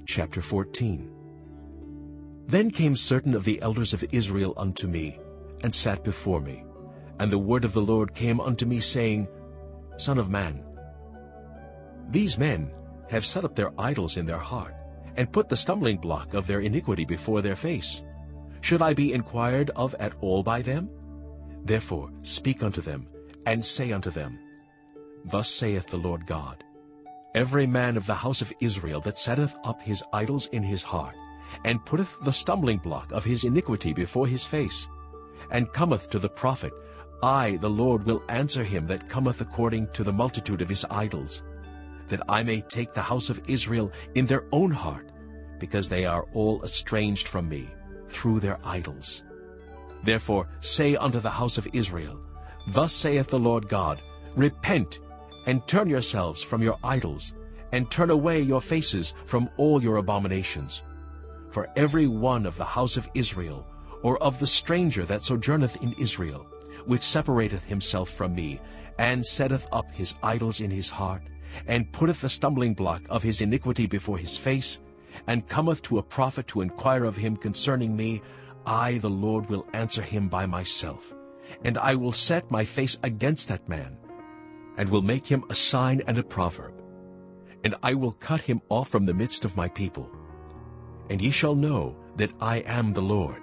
chapter 14. Then came certain of the elders of Israel unto me, and sat before me. And the word of the Lord came unto me, saying, Son of man, these men have set up their idols in their heart, and put the stumbling block of their iniquity before their face. Should I be inquired of at all by them? Therefore speak unto them, and say unto them, Thus saith the Lord God, Every man of the house of Israel that setteth up his idols in his heart, and putteth the stumbling block of his iniquity before his face, and cometh to the prophet, I, the Lord, will answer him that cometh according to the multitude of his idols, that I may take the house of Israel in their own heart, because they are all estranged from me through their idols. Therefore say unto the house of Israel, Thus saith the Lord God, Repent, and turn yourselves from your idols, and turn away your faces from all your abominations. For every one of the house of Israel, or of the stranger that sojourneth in Israel, which separateth himself from me, and setteth up his idols in his heart, and putteth the stumbling block of his iniquity before his face, and cometh to a prophet to inquire of him concerning me, I, the Lord, will answer him by myself. And I will set my face against that man, and will make him a sign and a proverb. And I will cut him off from the midst of my people. And ye shall know that I am the Lord.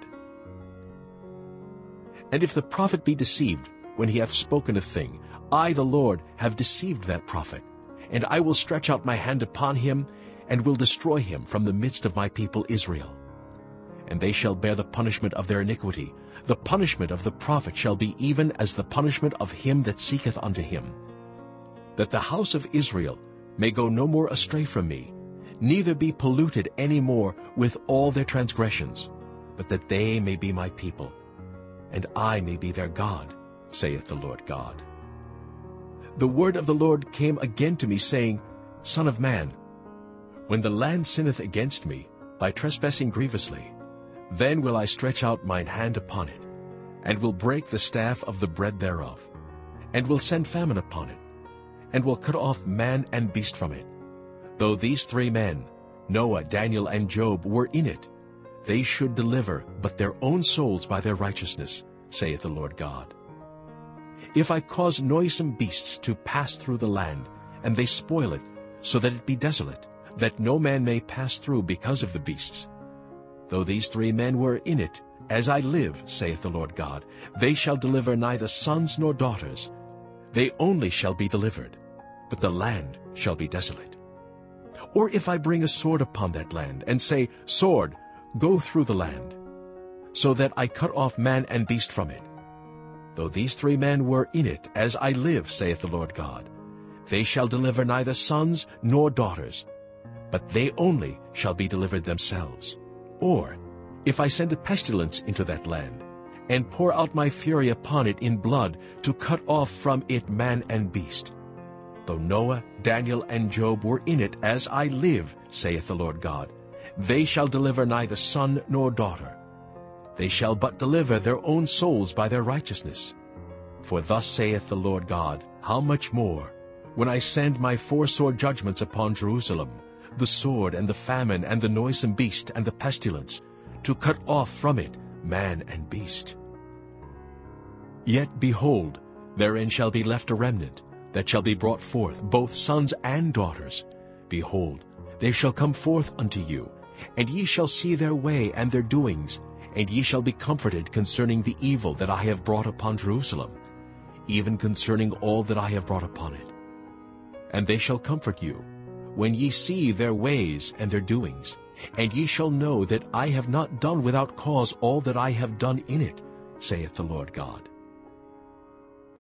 And if the prophet be deceived when he hath spoken a thing, I, the Lord, have deceived that prophet. And I will stretch out my hand upon him, and will destroy him from the midst of my people Israel. And they shall bear the punishment of their iniquity. The punishment of the prophet shall be even as the punishment of him that seeketh unto him. That the house of Israel may go no more astray from me, neither be polluted any more with all their transgressions, but that they may be my people, and I may be their God, saith the Lord God. The word of the Lord came again to me, saying, Son of man, when the land sinneth against me, by trespassing grievously, then will I stretch out mine hand upon it, and will break the staff of the bread thereof, and will send famine upon it, and will cut off man and beast from it. Though these three men, Noah, Daniel, and Job, were in it, they should deliver but their own souls by their righteousness, saith the Lord God. If I cause noisome beasts to pass through the land, and they spoil it, so that it be desolate, that no man may pass through because of the beasts. Though these three men were in it, as I live, saith the Lord God, they shall deliver neither sons nor daughters. They only shall be delivered, but the land shall be desolate. Or if I bring a sword upon that land, and say, Sword, go through the land, so that I cut off man and beast from it. Though these three men were in it, as I live, saith the Lord God, they shall deliver neither sons nor daughters, but they only shall be delivered themselves. Or if I send a pestilence into that land, and pour out my fury upon it in blood, to cut off from it man and beast. Though Noah, Daniel, and Job were in it, as I live, saith the Lord God, they shall deliver neither son nor daughter. They shall but deliver their own souls by their righteousness. For thus saith the Lord God, How much more, when I send my foursore judgments upon Jerusalem, the sword, and the famine, and the noisome beast, and the pestilence, to cut off from it man and beast. Yet, behold, therein shall be left a remnant, that shall be brought forth, both sons and daughters. Behold, they shall come forth unto you, and ye shall see their way and their doings, and ye shall be comforted concerning the evil that I have brought upon Jerusalem, even concerning all that I have brought upon it. And they shall comfort you, when ye see their ways and their doings, and ye shall know that I have not done without cause all that I have done in it, saith the Lord God.